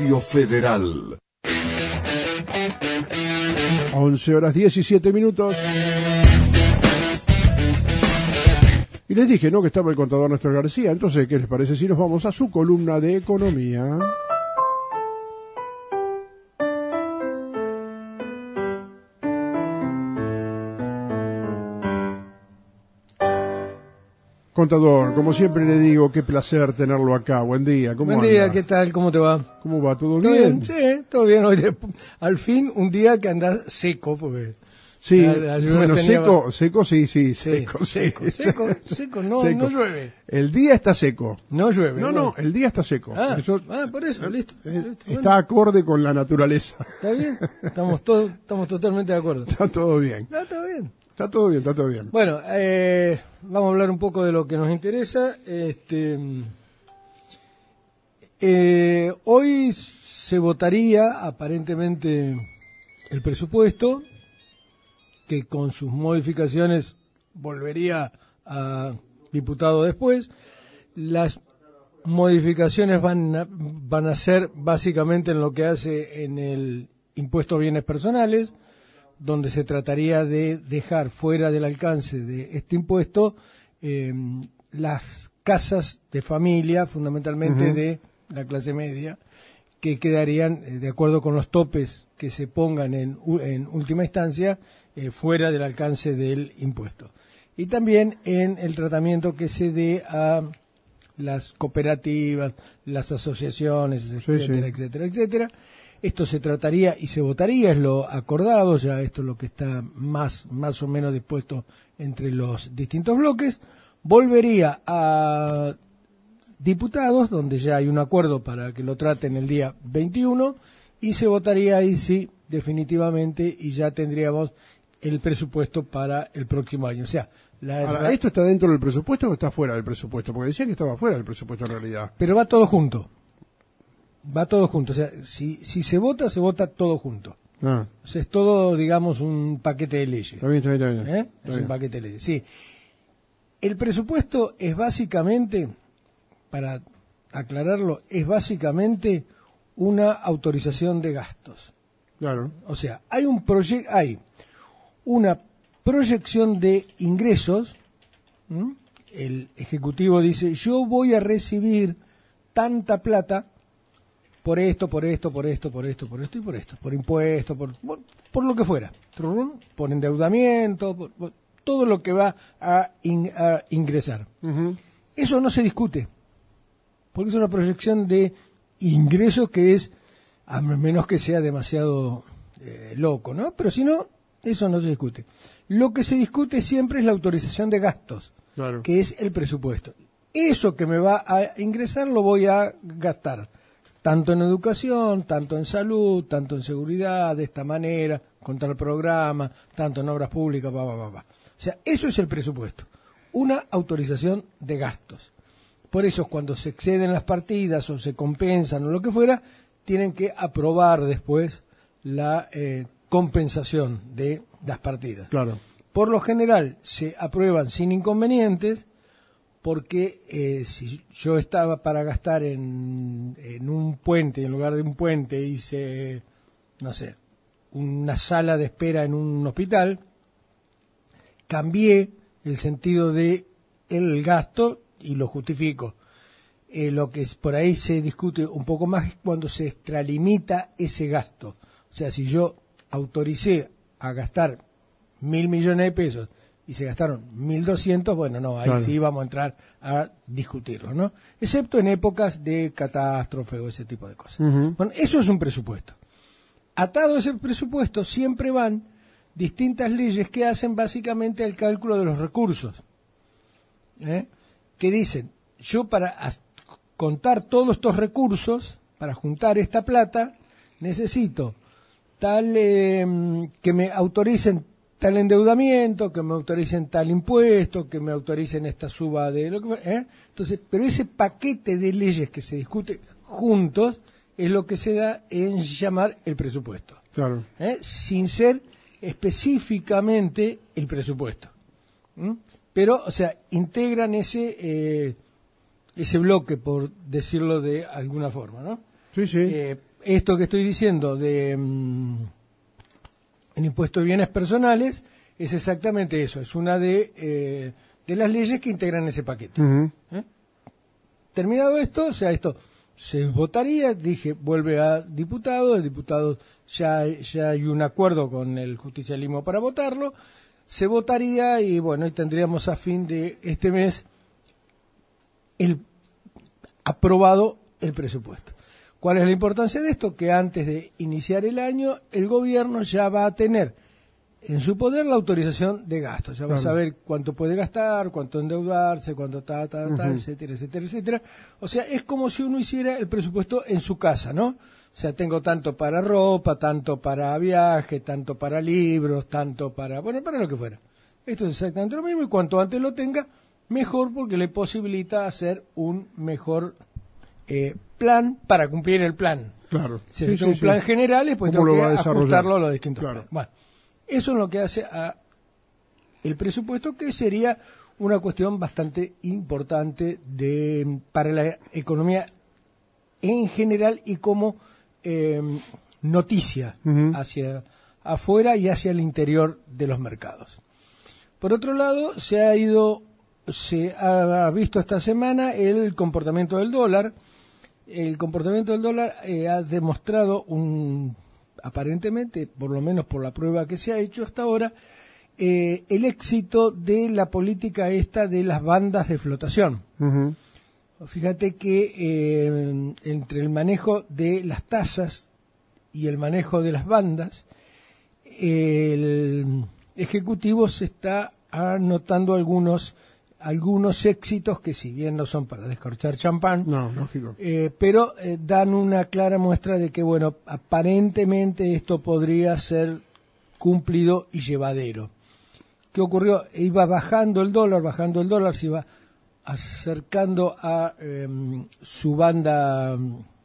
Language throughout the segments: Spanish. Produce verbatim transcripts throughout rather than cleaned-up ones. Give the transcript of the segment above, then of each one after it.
Radio Federal. once horas diecisiete minutos. Y les dije, ¿no?, que estaba el contador Néstor García. Entonces, ¿qué les parece si nos vamos a su columna de economía? Contador, como siempre le digo, qué placer tenerlo acá. Buen día, ¿cómo Buen día, anda? ¿qué tal? ¿Cómo te va? ¿Cómo va? ¿Todo, ¿Todo bien? bien? Sí, todo bien. Hoy de- al fin, un día que andás seco, porque... Sí, ya la lluvia bueno, tenía- seco, seco, sí, sí, Sí, seco, sí. seco, seco, seco, no, Seco. no llueve. El día está seco. No llueve. No, bueno. no, el día está seco. Ah, Eso, ah, por eso, listo. eh, listo, está bueno. acorde con la naturaleza. ¿Está bien? Estamos, todos, estamos totalmente de acuerdo. Está todo bien. Ah, está bien. Está todo bien, está todo bien. Bueno, eh, vamos a hablar un poco de lo que nos interesa. Este, eh, hoy se votaría aparentemente el presupuesto, que con sus modificaciones volvería a diputado después. Las modificaciones van a, van a ser básicamente en lo que hace en el impuesto a bienes personales, donde se trataría de dejar fuera del alcance de este impuesto eh, las casas de familia, fundamentalmente Ujú. de la clase media, que quedarían, eh, de acuerdo con los topes que se pongan en, u- en última instancia, eh, fuera del alcance del impuesto. Y también en el tratamiento que se dé a las cooperativas, las asociaciones, etcétera, sí. etcétera, etcétera. Esto se trataría y se votaría, es lo acordado, ya esto es lo que está más, más o menos dispuesto entre los distintos bloques. Volvería a diputados, donde ya hay un acuerdo para que lo traten el día veintiuno, y se votaría ahí sí, definitivamente, y ya tendríamos el presupuesto para el próximo año. O sea, la, Ahora, ¿esto está dentro del presupuesto o está fuera del presupuesto? Porque decía que estaba fuera del presupuesto en realidad. pero va todo junto. Va todo junto. O sea, si, si se vota, se vota todo junto. Ah, O sea, es todo, digamos, un paquete de leyes. está bien, está bien, está bien. ¿Eh? Está Es bien. un paquete de leyes. Sí. El presupuesto es básicamente, para aclararlo, es básicamente una autorización de gastos. Claro. O sea, hay un proye- hay una proyección de ingresos. ¿m? El ejecutivo dice, yo voy a recibir tanta plata por esto, por esto, por esto, por esto, por esto y por esto, por impuestos, por, por, por lo que fuera, por endeudamiento, por, por todo lo que va a, in- a ingresar. Ujú. Eso no se discute, porque es una proyección de ingresos que es, a menos que sea demasiado eh, loco, ¿no? Pero si no, eso no se discute. Lo que se discute siempre es la autorización de gastos, Claro. que es el presupuesto. Eso que me va a ingresar lo voy a gastar, tanto en educación, tanto en salud, tanto en seguridad, de esta manera, contra el programa, tanto en obras públicas, va, va, va, va. O sea, eso es el presupuesto, una autorización de gastos. Por eso, cuando se exceden las partidas o se compensan o lo que fuera, tienen que aprobar después la eh, compensación de las partidas. Claro. Por lo general, se aprueban sin inconvenientes, porque eh, si yo estaba para gastar en, en un puente, y en lugar de un puente hice, no sé, una sala de espera en un hospital, cambié el sentido de el gasto y lo justifico. Eh, lo que es, por ahí se discute un poco más es cuando se extralimita ese gasto. O sea, si yo autoricé a gastar mil millones de pesos y se gastaron mil doscientos, bueno, no, ahí Claro. sí vamos a entrar a discutirlo, ¿no? Excepto en épocas de catástrofe o ese tipo de cosas. Ujú. Bueno, eso es un presupuesto. Atado a ese presupuesto siempre van distintas leyes que hacen básicamente el cálculo de los recursos, ¿eh? Que dicen, yo para as- contar todos estos recursos, para juntar esta plata, necesito tal eh, que me autoricen tal endeudamiento, que me autoricen tal impuesto, que me autoricen esta suba de lo que fuera, ¿eh? Entonces, pero ese paquete de leyes que se discute juntos es lo que se da en llamar el presupuesto, Claro. ¿eh? Sin ser específicamente el presupuesto. ¿Mm? Pero, o sea, integran ese eh, ese bloque, por decirlo de alguna forma, ¿no? Sí, sí. Eh, esto que estoy diciendo de mm, el impuesto de bienes personales es exactamente eso, es una de, eh, de las leyes que integran ese paquete. Uh-huh. ¿Eh? Terminado esto, o sea, esto se votaría, dije, vuelve a diputados, el diputado ya, ya hay un acuerdo con el justicialismo para votarlo, se votaría y bueno, y tendríamos a fin de este mes el aprobado el presupuesto. ¿Cuál es la importancia de esto? Que antes de iniciar el año, el gobierno ya va a tener en su poder la autorización de gastos. Ya va claro. a saber cuánto puede gastar, cuánto endeudarse, cuánto ta, ta, ta, uh-huh. etcétera, etcétera, etcétera. O sea, es como si uno hiciera el presupuesto en su casa, ¿no? O sea, tengo tanto para ropa, tanto para viaje, tanto para libros, tanto para, bueno, para lo que fuera. Esto es exactamente lo mismo y cuanto antes lo tenga, mejor porque le posibilita hacer un mejor eh, plan para cumplir el plan. Claro. Si sí, es sí, un sí. plan general, después ¿Cómo tengo lo va que a desarrollar? ajustarlo a los distintos Claro. planes. Bueno, eso es lo que hace a el presupuesto, que sería una cuestión bastante importante de para la economía en general y como eh, noticia uh-huh. hacia afuera y hacia el interior de los mercados. Por otro lado, se ha ido, se ha visto esta semana el comportamiento del dólar. El comportamiento del dólar eh, ha demostrado un, aparentemente, por lo menos por la prueba que se ha hecho hasta ahora, eh, el éxito de la política esta de las bandas de flotación. Uh-huh. Fíjate que eh, entre el manejo de las tasas y el manejo de las bandas, el Ejecutivo se está anotando algunos algunos éxitos que, si bien no son para descorchar champán, no, lógico. Eh, pero eh, dan una clara muestra de que, bueno, aparentemente esto podría ser cumplido y llevadero. ¿Qué ocurrió? Iba bajando el dólar, bajando el dólar, se iba acercando a eh, su banda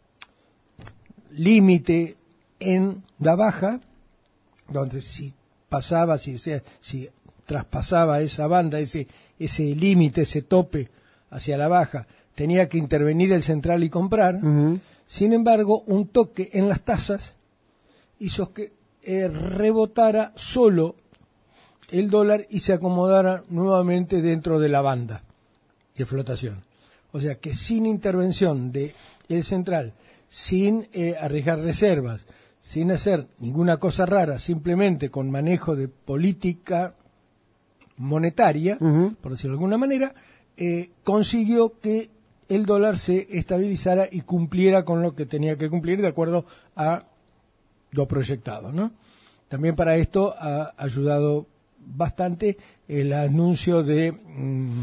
límite en la baja, donde si pasaba, si, o sea, si traspasaba esa banda, ese ese límite, ese tope hacia la baja, tenía que intervenir el central y comprar. Uh-huh. Sin embargo, un toque en las tasas hizo que eh, rebotara solo el dólar y se acomodara nuevamente dentro de la banda de flotación. O sea que sin intervención de el central, sin eh, arriesgar reservas, sin hacer ninguna cosa rara, simplemente con manejo de política monetaria, uh-huh. por decirlo de alguna manera, eh, consiguió que el dólar se estabilizara y cumpliera con lo que tenía que cumplir de acuerdo a lo proyectado, ¿no? También para esto ha ayudado bastante el anuncio de mm,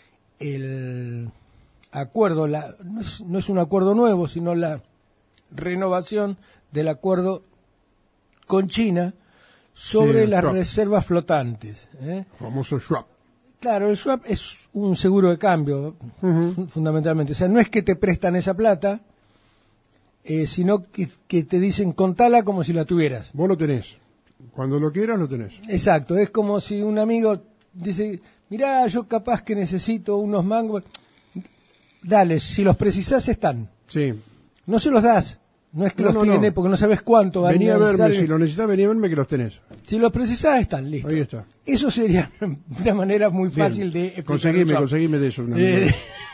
el acuerdo, la, no, es, no es un acuerdo nuevo, sino la renovación del acuerdo con China sobre sí, las swap. reservas flotantes. ¿eh? Famoso swap. Claro, el swap es un seguro de cambio, uh-huh. fundamentalmente. O sea, no es que te prestan esa plata, eh, sino que, que te dicen contala como si la tuvieras. Vos lo tenés. Cuando lo quieras, lo tenés. Exacto, es como si un amigo dice, mirá, yo capaz que necesito unos mangos. Dale, si los precisás están. Sí. No se los das. No es que no, los no, tiene, no. porque no sabes cuánto van Vení a a verme, necesitar. si lo necesitas, vení a verme que los tenés. Si los precisás, están listos. Ahí está. Eso sería una manera muy Bien. fácil de explicar. Conseguime, un conseguime de eso. Una eh,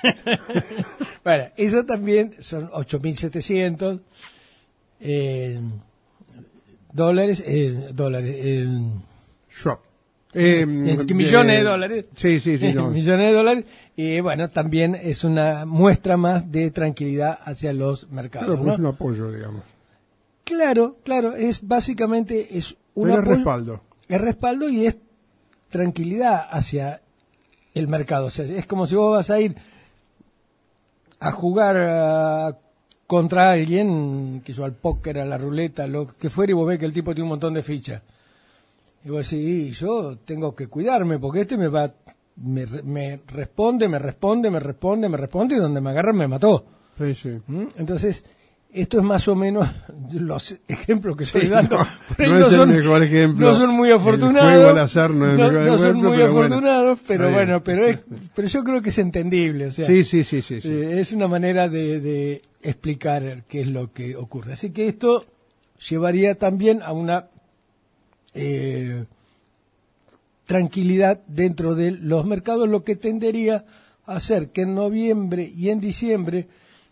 bueno, eso también son ocho mil setecientos eh, dólares, eh, dólares, eh, swap. Eh, eh, millones de dólares. Sí, sí, sí. No. millones de dólares. Y bueno, también es una muestra más de tranquilidad hacia los mercados. Claro, ¿no? es un apoyo, digamos. Claro, claro, es básicamente es un Pero es apoyo, respaldo. Es respaldo y es tranquilidad hacia el mercado. O sea, es como si vos vas a ir a jugar uh, contra alguien, que yo al póker, a la ruleta, lo que fuera, y vos ves que el tipo tiene un montón de fichas. Y vos decís, yo tengo que cuidarme porque este me va, me, me responde, me responde, me responde, me responde, y donde me agarran me mató. Sí, sí. ¿Mm? Entonces, Esto es más o menos los ejemplos que estoy Sí, dando. no, por ahí no no es el son, mejor ejemplo. no son muy afortunados. El juego al azar no es el no, mejor no son ejemplo, muy pero bueno. afortunados, pero Está bueno, bien. pero es, pero yo creo que es entendible. O sea, Sí, sí, sí, sí. sí. eh, es una manera de, de explicar qué es lo que ocurre. Así que esto llevaría también a una eh, tranquilidad dentro de los mercados, lo que tendería a hacer que en noviembre y en diciembre,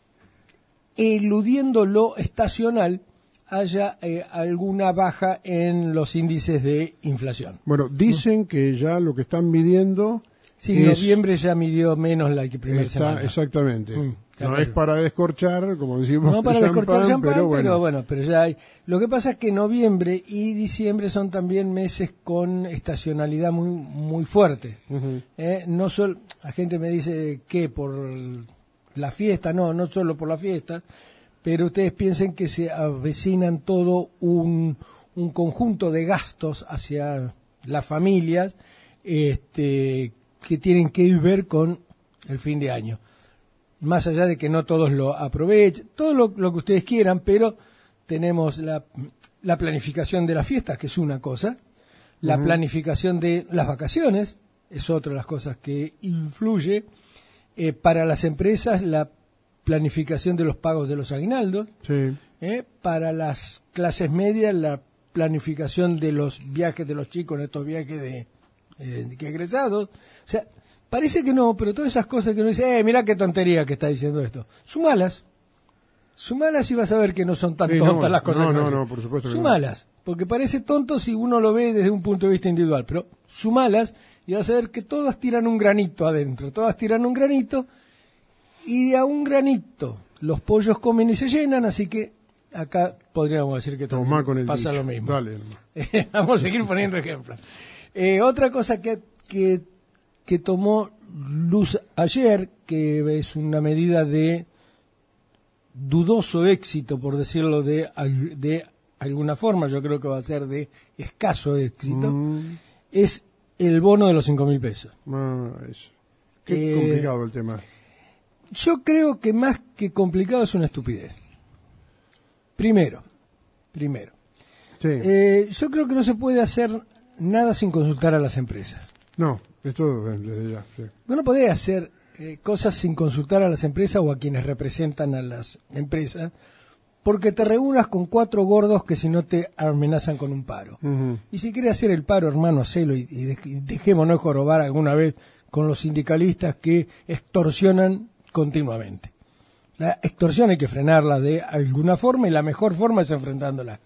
eludiendo lo estacional, haya eh, alguna baja en los índices de inflación. Bueno, dicen que ya lo que están midiendo Sí, es, noviembre ya midió menos la que primera está, semana. exactamente. Mm, está no claro. es para descorchar, como decimos, No para descorchar champán, pero pero bueno. bueno. pero ya hay. Lo que pasa es que noviembre y diciembre son también meses con estacionalidad muy muy fuerte. Ujú. Eh, no solo, la gente me dice que por la fiesta, no, no solo por la fiesta, pero ustedes piensen que se avecinan todo un, un conjunto de gastos hacia las familias, este, que tienen que ver con el fin de año. Más allá de que no todos lo aprovechen, todo lo, lo que ustedes quieran, pero tenemos la, la planificación de las fiestas, que es una cosa, la Ujú. planificación de las vacaciones, es otra de las cosas que influye, eh, para las empresas la planificación de los pagos de los aguinaldos, Sí. eh, para las clases medias la planificación de los viajes de los chicos en estos viajes de, eh, de egresados. O sea, parece que no, pero todas esas cosas que uno dice, eh, mirá qué tontería que está diciendo esto, sumalas, sumalas y vas a ver que no son tan Sí, no, tontas las cosas no, que no, uno dice. no, por supuesto que no. Sumalas, porque parece tonto si uno lo ve desde un punto de vista individual, pero sumalas y vas a ver que todas tiran un granito adentro, todas tiran un granito, y de a un granito los pollos comen y se llenan, así que acá podríamos decir que Tomá también con el pasa dicho. lo mismo. Dale, hermano. Vamos a seguir poniendo ejemplos. Eh, otra cosa que, que, que tomó luz ayer, que es una medida de dudoso éxito, por decirlo de, al- de alguna forma, yo creo que va a ser de escaso éxito, Mm, es el bono de los cinco mil pesos. ah, eso. Qué Eh, complicado el tema. Yo creo que más que complicado es una estupidez. Primero, primero. Sí. Eh, yo creo que no se puede hacer nada sin consultar a las empresas. No, esto desde ya. Sí. Uno puede hacer eh, cosas sin consultar a las empresas o a quienes representan a las empresas, porque te reúnas con cuatro gordos que si no te amenazan con un paro. Ujú. Y si quieres hacer el paro, hermano, hacelo y, y dej- y dejémonos jorobar alguna vez con los sindicalistas que extorsionan continuamente. La extorsión hay que frenarla de alguna forma y la mejor forma es enfrentándola.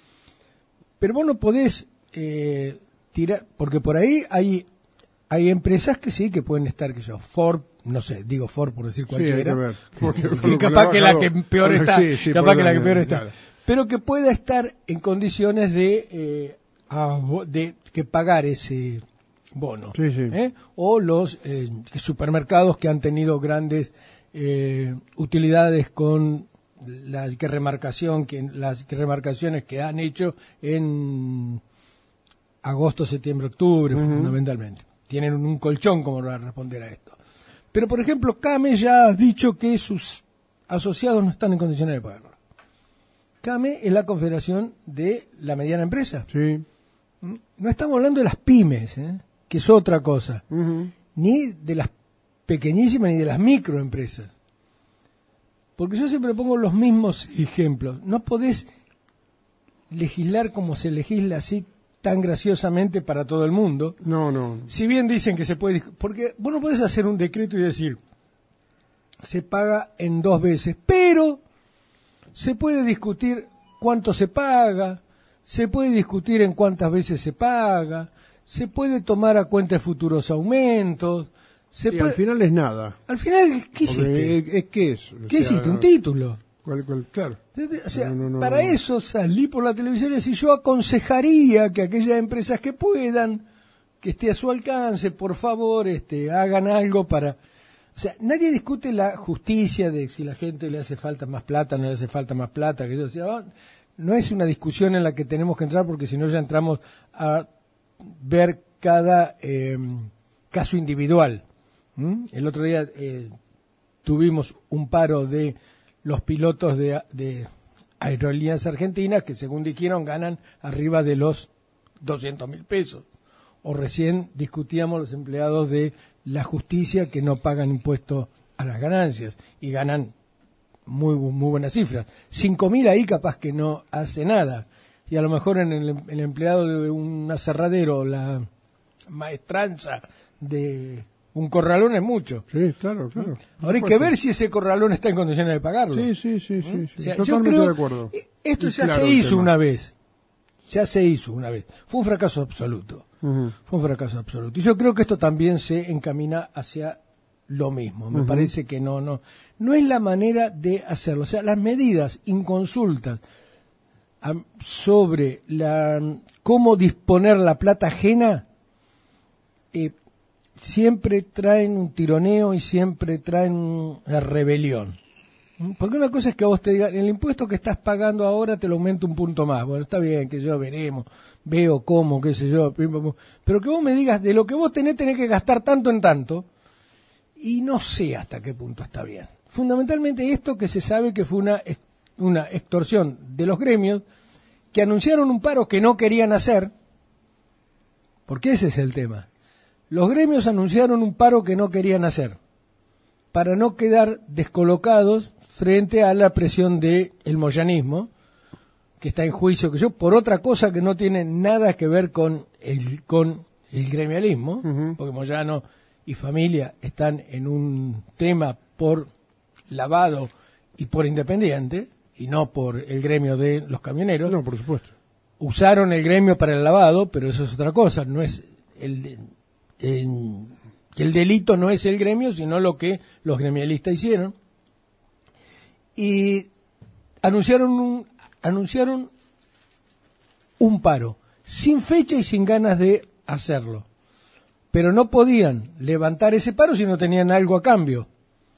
Pero vos no podés eh, tirar, porque por ahí hay hay empresas que sí, que pueden estar, que yo, Ford, no sé, digo Ford por decir Sí, hay que cualquiera, ver. Porque- que porque capaz la que la bajado- que peor bueno, está, sí, sí, capaz por que la que la- peor está, claro. pero que pueda estar en condiciones de, eh, abo- de que pagar ese bono. Sí, sí. ¿eh? O los eh, supermercados que han tenido grandes eh, utilidades con la que remarcación, que, las que remarcaciones que han hecho en agosto, septiembre, octubre, Ujú. fundamentalmente. Tienen un, un colchón como para responder a esto. Pero, por ejemplo, CAME ya ha dicho que sus asociados no están en condiciones de pagarlo. CAME es la Confederación de la Mediana Empresa. Sí. No estamos hablando de las pymes, ¿eh? Que es otra cosa, Ujú. ni de las pequeñísimas ni de las microempresas. Porque yo siempre pongo los mismos ejemplos. No podés legislar como se legisla así tan graciosamente para todo el mundo. No, no. Si bien dicen que se puede, porque vos no podés hacer un decreto y decir, se paga en dos veces, pero se puede discutir cuánto se paga, se puede discutir en cuántas veces se paga, se puede tomar a cuenta de futuros aumentos, se Y puede... al final es nada. Al final, ¿qué Porque hiciste? Es, es que es. o ¿Qué sea, hiciste? Un título. cual- cual- claro. O sea, No, no, no, para no. eso salí por la televisión y decir, yo aconsejaría que aquellas empresas que puedan, que esté a su alcance, por favor, este, hagan algo para... O sea, nadie discute la justicia de si la gente le hace falta más plata, no le hace falta más plata, que yo decía, oh, no es una discusión en la que tenemos que entrar porque si no ya entramos a ver cada eh, caso individual. ¿Mm? El otro día eh, tuvimos un paro de los pilotos de, de aerolíneas argentinas que según dijeron ganan arriba de los doscientos mil pesos. O recién discutíamos los empleados de la justicia que no pagan impuestos a las ganancias y ganan muy muy buenas cifras. cinco mil ahí capaz que no hace nada. Y a lo mejor en el, el empleado de un aserradero, la maestranza de un corralón es mucho. Sí, claro, claro. Ahora hay que ver si ese corralón está en condiciones de pagarlo. Sí, sí, sí, sí. ¿Mm? sí. O sea, Totalmente yo creo, de acuerdo. Esto Y ya claro se el hizo tema. una vez. Ya se hizo una vez. Fue un fracaso absoluto. Uh-huh. Fue un fracaso absoluto. Y yo creo que esto también se encamina hacia lo mismo. Me Uh-huh. parece que no, no, no es la manera de hacerlo. O sea, las medidas inconsultas am, sobre la cómo disponer la plata ajena eh, siempre traen un tironeo y siempre traen una rebelión. Porque una cosa es que a vos te digan, el impuesto que estás pagando ahora te lo aumento un punto más. Bueno, está bien, que yo veremos, veo cómo, qué sé yo. Pero que vos me digas, de lo que vos tenés, tenés que gastar tanto en tanto. Y no sé hasta qué punto está bien. Fundamentalmente esto que se sabe que fue una, una extorsión de los gremios que anunciaron un paro que no querían hacer. Porque ese es el tema. Los gremios anunciaron un paro que no querían hacer para no quedar descolocados frente a la presión del moyanismo, que está en juicio, que yo, por otra cosa que no tiene nada que ver con el, con el gremialismo, uh-huh. porque Moyano y familia están en un tema por lavado y por Independiente, y no por el gremio de los camioneros. No, por supuesto. Usaron el gremio para el lavado, pero eso es otra cosa, no es el... el que el delito no es el gremio, sino lo que los gremialistas hicieron. Y anunciaron un, anunciaron un paro, sin fecha y sin ganas de hacerlo. Pero no podían levantar ese paro si no tenían algo a cambio,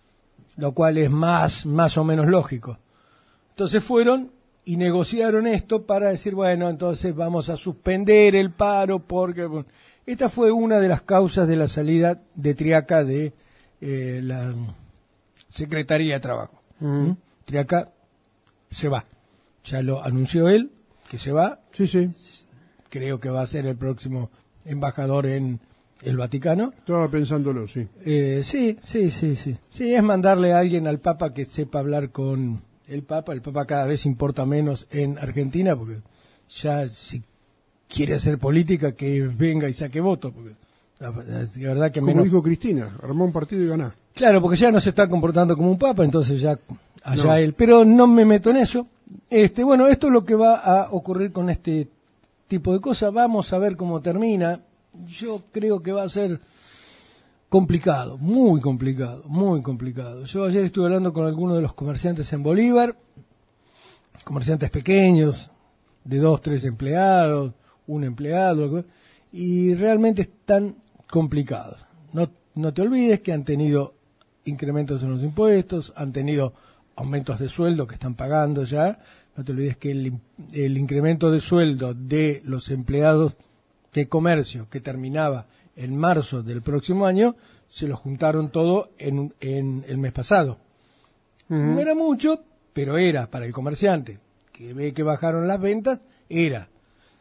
lo cual es más, más o menos lógico. Entonces fueron y negociaron esto para decir, bueno, entonces vamos a suspender el paro porque... Bueno, esta fue una de las causas de la salida de Triaca de eh, la Secretaría de Trabajo. Uh-huh. Triaca se va. Ya lo anunció él, que se va. Sí, sí. Creo que va a ser el próximo embajador en el Vaticano. Estaba pensándolo, sí. Eh, sí, sí, sí, sí. Sí, es mandarle a alguien al Papa que sepa hablar con el Papa. El Papa cada vez importa menos en Argentina, porque ya si quiere hacer política, que venga y saque votos, porque la, la, la verdad que como menos... dijo Cristina, armó un partido y ganá. Claro, porque ya no se está comportando como un papa, entonces ya allá no. él. Pero no me meto en eso. Este, bueno, esto es lo que va a ocurrir con este tipo de cosas. Vamos a ver cómo termina. Yo creo que va a ser complicado, muy complicado, muy complicado. Yo ayer estuve hablando con algunos de los comerciantes en Bolívar, comerciantes pequeños, de dos, tres empleados, un empleado, y realmente están complicados. No, no te olvides que han tenido incrementos en los impuestos, han tenido aumentos de sueldo que están pagando ya. No te olvides que el, el incremento de sueldo de los empleados de comercio que terminaba en marzo del próximo año, se lo juntaron todo en, en el mes pasado. Uh-huh. No era mucho, pero era para el comerciante que ve que bajaron las ventas, era.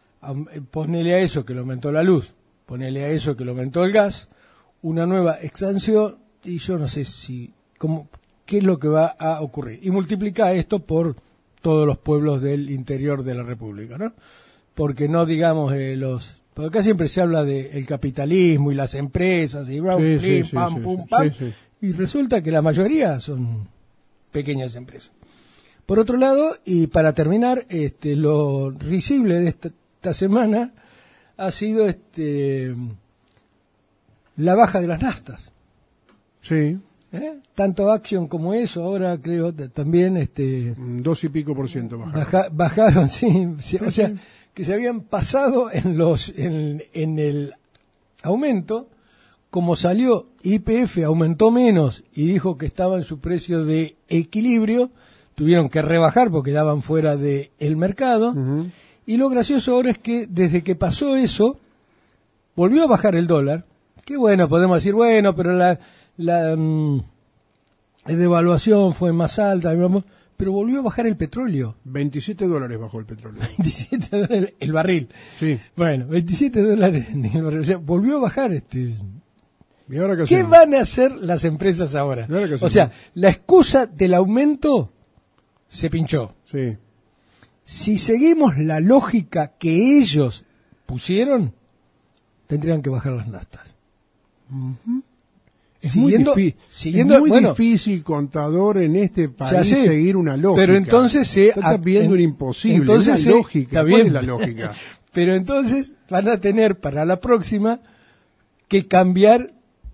Ponele a eso que lo aumentó la luz, ponele a eso que lo aumentó el gas, una nueva expansión, y yo no sé si cómo, qué es lo que va a ocurrir. Y multiplica esto por todos los pueblos del interior de la República, ¿no? Porque no digamos eh, los... Porque acá siempre se habla del capitalismo y las empresas y bla, sí, bla, sí, pam, sí, pum, sí, pam, sí, sí. Y resulta que la mayoría son pequeñas empresas. Por otro lado, y para terminar, este, lo risible de esta, esta semana ha sido este la baja de las naftas. Sí. ¿Eh? Tanto Action como eso, ahora creo también este dos y pico por ciento bajaron. Baja, bajaron, sí, sí, sí, o sea, sí. que se habían pasado en los en, en el aumento. Como salió Y P F, aumentó menos y dijo que estaba en su precio de equilibrio, tuvieron que rebajar porque daban fuera del mercado. Uh-huh. Y lo gracioso ahora es que desde que pasó eso, volvió a bajar el dólar. Que bueno, podemos decir, bueno, pero la, la, devaluación fue más alta, pero volvió a bajar el petróleo. veintisiete dólares bajó el petróleo. veintisiete dólares el barril. Sí. Bueno, veintisiete dólares el barril. O sea, volvió a bajar este... ¿Y ahora qué, ¿Qué hacemos? van a hacer las empresas ahora? ¿Y ahora qué O hacemos? sea, la excusa del aumento se pinchó. Sí. Si seguimos la lógica que ellos pusieron, tendrían que bajar las naftas. Uh-huh. Es Siguiendo, muy, difí- siguiendo, es muy bueno, difícil, contador, en este país ya sé, seguir una lógica. pero entonces se Estás a- pidiendo en- un imposible, entonces una se- lógica. está ¿Cuál bien. es la lógica? Pero entonces van a tener para la próxima que cambiar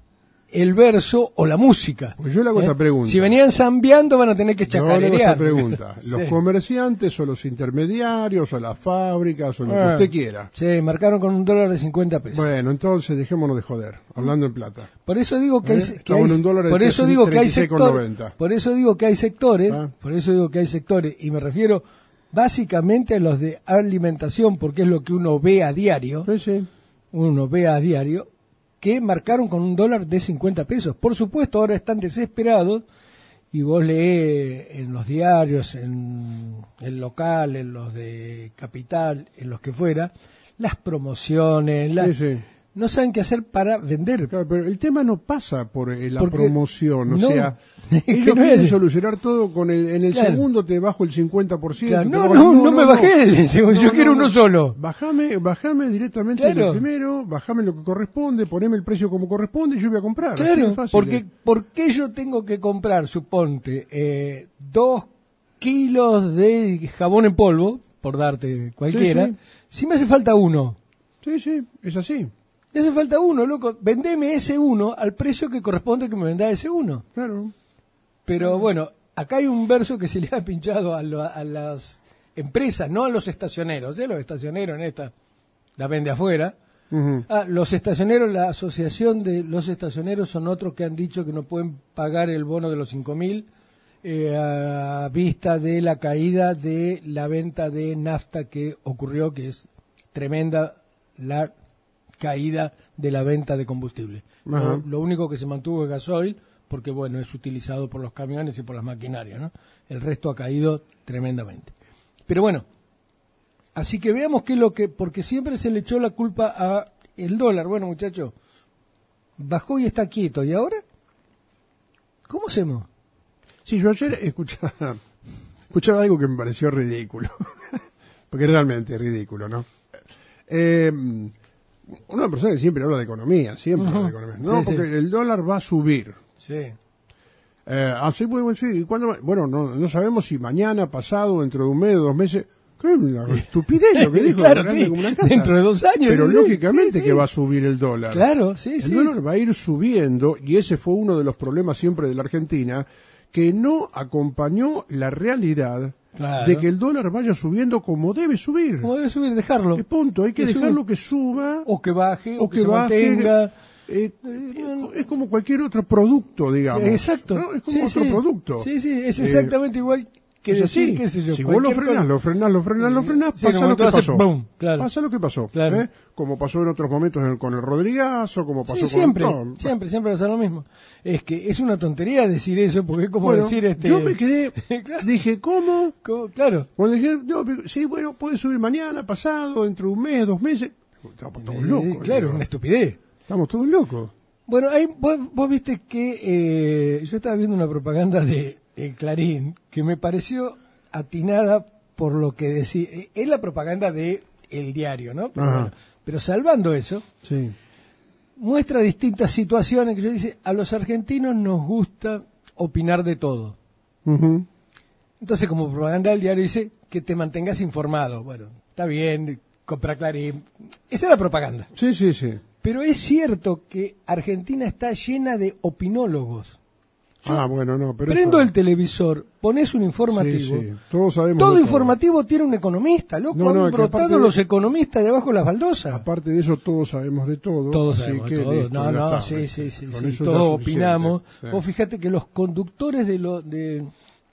el verso o la música. Pues yo le hago ¿Eh? esta pregunta. Si venían zambiando van a tener que Yo le hago esta chacarear. pregunta. ¿Los Sí. comerciantes o los intermediarios o las fábricas o lo Ah, que usted quiera? Sí, marcaron con un dólar de cincuenta pesos. Bueno, entonces dejémonos de joder, hablando en plata. Por eso digo que ¿Eh? hay, que Estamos hay- en un dólar de por eso trece- digo que hay treinta y seis con sectores, noventa. por eso digo que hay sectores, Ah. por eso digo que hay sectores y me refiero básicamente a los de alimentación porque es lo que uno ve a diario, Sí, sí. uno ve a diario que marcaron con un dólar de cincuenta pesos. Por supuesto, ahora están desesperados y vos lees en los diarios, en el local, en los de Capital, en los que fuera, las promociones, las, Sí, sí. no saben qué hacer para vender. Claro, pero el tema no pasa por eh, la Porque- promoción, o no, sea, es que ellos no quieren es- solucionar todo con el, en el Claro. segundo te bajo el cincuenta por ciento. Claro, te no, bajo- no, no me bajé el segundo, yo quiero uno solo. Bajame, bajame directamente Claro. el primero, bajame lo que corresponde, poneme el precio como corresponde y yo voy a comprar. así de Claro, fácil porque es. ¿por qué yo tengo que comprar, suponte, eh, dos kilos de jabón en polvo, por darte cualquiera, Sí, sí. si me hace falta uno? Sí, sí, es así, Me hace falta uno, loco, vendeme ese uno al precio que corresponde que me venda ese uno. claro. Pero bueno, acá hay un verso que se le ha pinchado a, lo- a las empresas, no a los estacioneros, ¿eh? Los estacioneros en esta la vende afuera. Ujú. Ah, los estacioneros, la asociación de los estacioneros son otros que han dicho que no pueden pagar el bono de los cinco mil eh, a vista de la caída de la venta de nafta que ocurrió, que es tremenda la caída de la venta de combustible. Ajá. Lo, lo único que se mantuvo es gasoil, porque bueno, es utilizado por los camiones y por las maquinarias, ¿no? El resto ha caído tremendamente. Pero bueno, así que veamos qué es lo que, porque siempre se le echó la culpa a el dólar. Bueno, muchachos, bajó y está quieto. ¿Y ahora? ¿Cómo hacemos? Sí, yo ayer escuchaba, escuchaba algo que me pareció ridículo, porque realmente es ridículo, ¿no? Eh, una persona que siempre habla de economía, siempre Ujú. habla de economía. No, Sí, porque sí. el dólar va a subir. Sí. Eh, así, bueno, sí, ¿y cuándo va? Bueno, no, no sabemos si mañana, pasado, dentro de un mes, dos meses. ¿Qué una estupidez lo que dijo? Claro, grande sí, como una casa. dentro de dos años. Pero sí, lógicamente sí, sí. que va a subir el dólar. Claro, sí, El sí. dólar va a ir subiendo, y ese fue uno de los problemas siempre de la Argentina, que no acompañó la realidad Claro. de que el dólar vaya subiendo como debe subir. ¿Cómo debe subir? Dejarlo. ¿Qué punto? Hay que Que dejarlo suba. que suba O que baje, o, o que, que se baje. mantenga. Eh, eh, es como cualquier otro producto, digamos. Exacto. ¿no? Es como Sí, otro sí. producto. Sí, sí, es Eh, exactamente igual que es decir, así. qué sé yo. Si vos lo cualquier frenás, cosa. lo frenás, lo frenás, lo frenás, Sí, en un pasa lo momento que hace pasó. boom, claro. Pasa lo que pasó. Claro. ¿eh? Como pasó en otros momentos en- con el Rodrigazo, como pasó Sí, con siempre, no, siempre, siempre va a ser lo mismo. Es que es una tontería decir eso, porque es como bueno, decir este... yo me quedé, Claro. dije, ¿cómo? como- claro. Cuando dije, no, pero- sí, bueno, puede subir mañana, pasado, dentro de un mes, dos meses. Estamos todos Eh, locos. claro, digo. una estupidez. Estamos todos locos. Bueno, hay, vos, vos viste que eh, yo estaba viendo una propaganda de eh, Clarín que me pareció atinada por lo que decía. eh, Es la propaganda de El Diario, ¿no? Pero, Ajá. bueno, pero salvando eso, Sí. muestra distintas situaciones que yo dice, a los argentinos nos gusta opinar de todo. Ujú. Entonces, como propaganda del diario dice que te mantengas informado. Bueno, está bien, compra Clarín. Esa es la propaganda. Sí, sí, sí. Pero es cierto que Argentina está llena de opinólogos. Yo Ah, bueno, no, pero prendo eso- el televisor, pones un informativo. Sí, sí. Todos sabemos Todo de informativo tiene un economista, loco. No, no, Han que brotado aparte de- los economistas debajo de las baldosas. Aparte de eso, todos sabemos de todo. Todos así sabemos que todo. listo, No, ya no, está, sí, ¿viste? sí, sí, Con sí, eso ya todos es suficiente. opinamos. Sí. Vos fíjate que los conductores de, lo, de,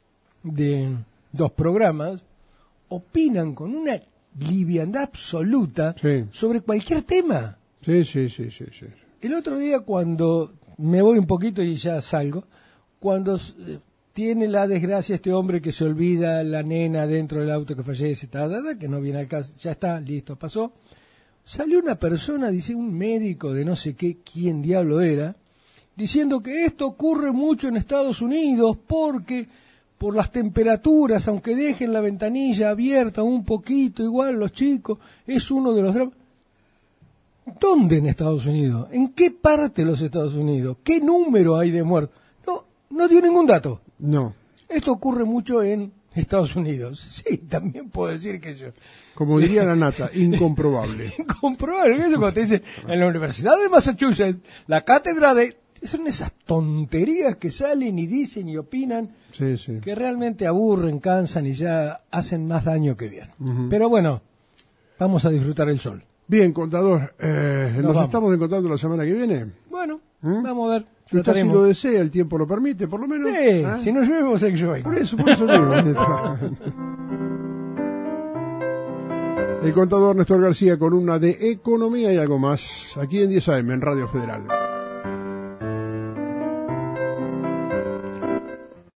de los programas opinan con una liviandad absoluta Sí. sobre cualquier tema. Sí, sí, sí, sí, sí. El otro día cuando me voy un poquito y ya salgo, cuando eh, tiene la desgracia este hombre que se olvida la nena dentro del auto que fallece, ta, ta, ta, que no viene al caso, ya está, listo, pasó. Salió una persona, dice un médico de no sé qué, quién diablo era, diciendo que esto ocurre mucho en Estados Unidos porque por las temperaturas, aunque dejen la ventanilla abierta un poquito, igual los chicos, es uno de los dramas. ¿Dónde en Estados Unidos? ¿En qué parte de los Estados Unidos? ¿Qué número hay de muertos? No, no dio ningún dato. No. Esto ocurre mucho en Estados Unidos. Sí, también puedo decir que yo. Como diría la nata, incomprobable. Incomprobable. Eso cuando te dice, en la Universidad de Massachusetts, la cátedra de... Son esas tonterías que salen y dicen y opinan, sí, sí. que realmente aburren, cansan y ya hacen más daño que bien. Uh-huh. Pero bueno, vamos a disfrutar el sol. Bien, contador, eh, ¿nos, vamos. estamos encontrando la semana que viene? Bueno, ¿Mm? vamos a ver. Si usted si lo desea, el tiempo lo permite, por lo menos. Sí, ¿eh? si no llueve, vos sé que llueve. Por eso, por eso digo. El contador Néstor García con una de economía y algo más, aquí en diez A M, en Radio Federal.